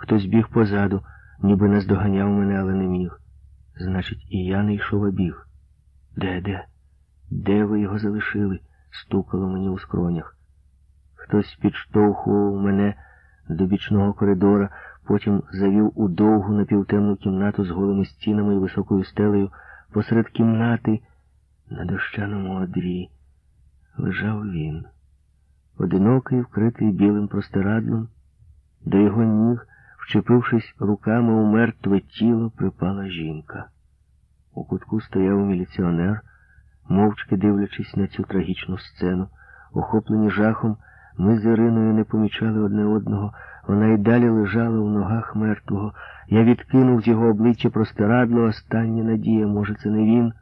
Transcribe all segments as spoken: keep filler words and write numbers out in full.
Хтось біг позаду, ніби наздоганяв мене, але не міг. Значить, і я не йшов, а біг. Де, де? Де ви його залишили? Стукало мені у скронях. Хтось підштовхував мене до бічного коридора, потім завів у довгу напівтемну кімнату з голими стінами і високою стелею. Посеред кімнати на дощаному одрі лежав він. Одинокий, вкритий білим простирадлом, до його ніг, вчепившись руками у мертве тіло, припала жінка. У кутку стояв міліціонер, мовчки дивлячись на цю трагічну сцену. Охоплені жахом, ми з Іриною не помічали одне одного. Вона й далі лежала в ногах мертвого. Я відкинув з його обличчя простирадло, остання надія, може, це не він.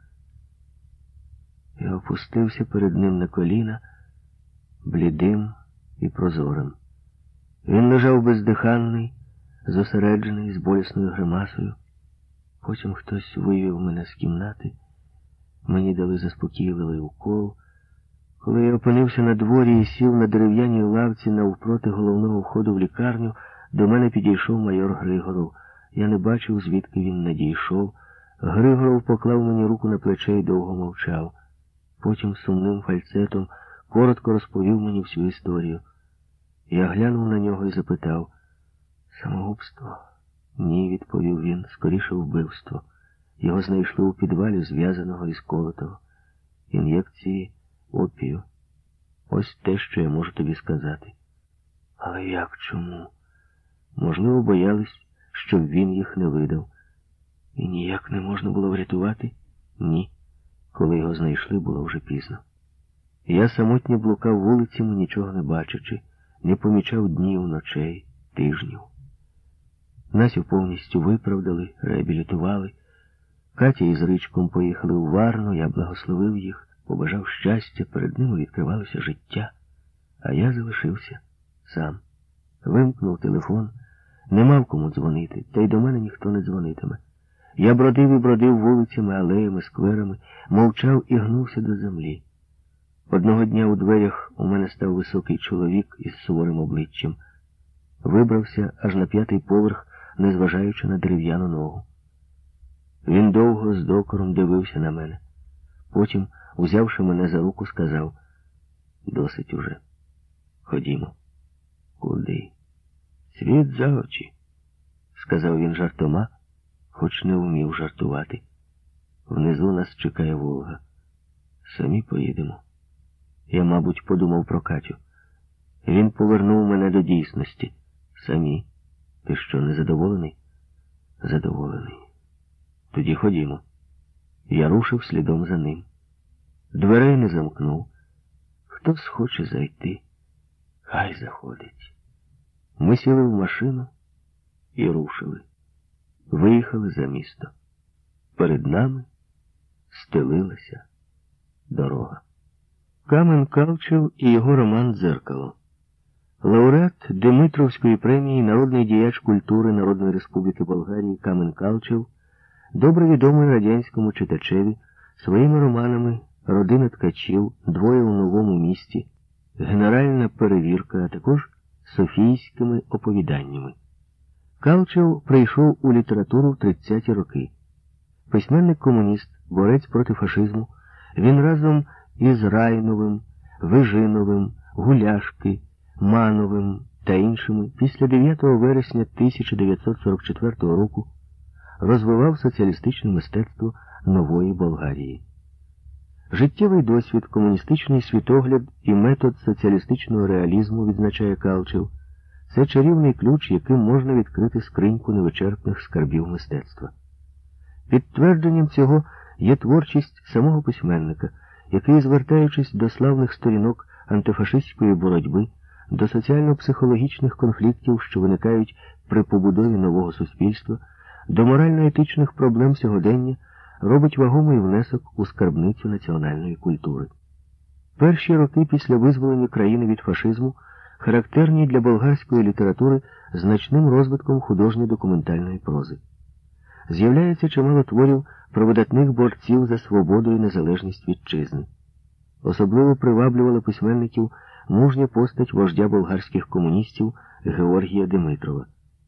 Я опустився перед ним на коліна, блідим і прозорим. Він лежав бездиханний, зосереджений, з болісною гримасою. Потім хтось вивів мене з кімнати. Мені дали заспокійливий укол. Коли я опинився на дворі і сів на дерев'яній лавці навпроти головного входу в лікарню, до мене підійшов майор Григоров. Я не бачив, звідки він надійшов. Григоров поклав мені руку на плече і довго мовчав. Потім сумним фальцетом коротко розповів мені всю історію. Я глянув на нього і запитав: «Самогубство?» «Ні», — відповів він, — «скоріше вбивство. Його знайшли у підвалі, зв'язаного із колотого. Ін'єкції опію. Ось те, що я можу тобі сказати». «Але як, чому?» «Можливо, боялись, щоб він їх не видав». «І ніяк не можна було врятувати?» «Ні. Коли його знайшли, було вже пізно». Я самотньо блукав вулицями, нічого не бачачи, не помічав днів, ночей, тижнів. Насів повністю виправдали, реабілітували. Катя із Ричком поїхали у Варну, я благословив їх, побажав щастя, перед ними відкривалося життя. А я залишився сам. Вимкнув телефон, не мав кому дзвонити, та й до мене ніхто не дзвонитиме. Я бродив і бродив вулицями, алеями, скверами, мовчав і гнувся до землі. Одного дня у дверях у мене став високий чоловік із суворим обличчям. Вибрався аж на п'ятий поверх, незважаючи на дерев'яну ногу. Він довго з докором дивився на мене. Потім, узявши мене за руку, сказав: «Досить уже. Ходімо». «Куди?» «Світ за очі», — сказав він жартома, хоч не вмів жартувати. «Внизу нас чекає Волга. Самі поїдемо». Я, мабуть, подумав про Катю. Він повернув мене до дійсності. «Самі. Ти що, незадоволений?» «Задоволений». «Тоді ходімо». Я рушив слідом за ним. Дверей не замкнув. Хто схоче зайти, хай заходить. Ми сіли в машину і рушили. Виїхали за місто. Перед нами стелилася дорога. Камен Калчев і його роман «Дзеркало». Лауреат Димитровської премії, народний діяч культури Народної Республіки Болгарії Камен Калчев, добре відомий радянському читачеві своїми романами «Родина ткачів», «Двоє у новому місті», «Генеральна перевірка», а також «Софійськими оповіданнями». Калчев прийшов у літературу в тридцяті роки. Письменник-комуніст, борець проти фашизму, він разом із Райновим, Вижиновим, Гуляшки, Мановим та іншими після дев'ятого вересня тисяча дев'ятсот сорок четвертого року розвивав соціалістичне мистецтво нової Болгарії. Життєвий досвід, комуністичний світогляд і метод соціалістичного реалізму, відзначає Калчев, це чарівний ключ, яким можна відкрити скриньку невичерпних скарбів мистецтва. Підтвердженням цього є творчість самого письменника, який, звертаючись до славних сторінок антифашистської боротьби, до соціально-психологічних конфліктів, що виникають при побудові нового суспільства, до морально-етичних проблем сьогодення, робить вагомий внесок у скарбницю національної культури. Перші роки після визволення країни від фашизму характерні для болгарської літератури значним розвитком художньо-документальної прози. З'являється чимало творів про видатних борців за свободу і незалежність вітчизни. Особливо приваблювала письменників мужня постать вождя болгарських комуністів Георгія Димитрова.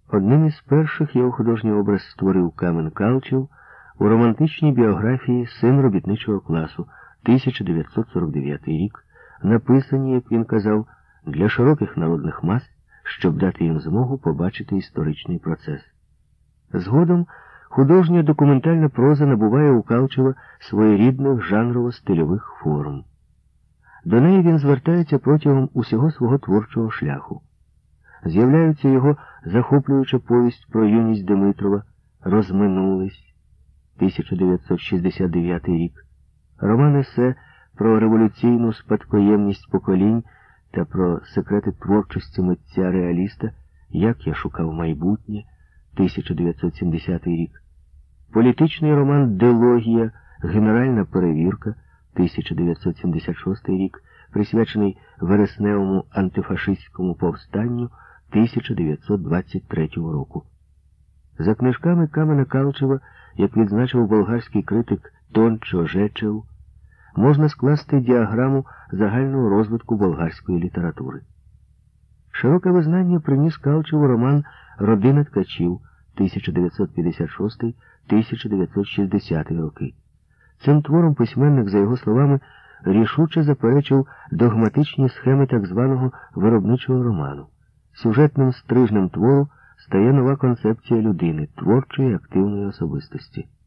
Одним із перших його художній образ створив Камен Калчев у романтичній біографії «Син робітничого класу» тисяча дев'ятсот сорок дев'ятий рік, написані, як він казав, для широких народних мас, щоб дати їм змогу побачити історичний процес. Згодом художня документальна проза набуває у Калчева своєрідних жанрово-стильових форм. До неї він звертається протягом усього свого творчого шляху. З'являється його захоплююча повість про юність Димитрова «Розминулись» тисяча дев'ятсот шістдесят дев'ятий рік, роман-есе про революційну спадкоємність поколінь та про секрети творчості митця-реаліста «Як я шукав майбутнє» тисяча дев'ятсот сімдесятий рік, політичний роман «Дилогія. Генеральна перевірка» тисяча дев'ятсот сімдесят шостий рік, присвячений вересневому антифашистському повстанню тисяча дев'ятсот двадцять третього року. За книжками Камена Калчева, як відзначив болгарський критик Тончо Жечев, можна скласти діаграму загального розвитку болгарської літератури. Широке визнання приніс Калчеву роман «Родина ткачів» тисяча дев'ятсот п'ятдесят шостий — тисяча дев'ятсот шістдесятий роки. Цим твором письменник, за його словами, рішуче заперечив догматичні схеми так званого виробничого роману. Сюжетним стрижнем твору стає нова концепція людини, творчої активної особистості.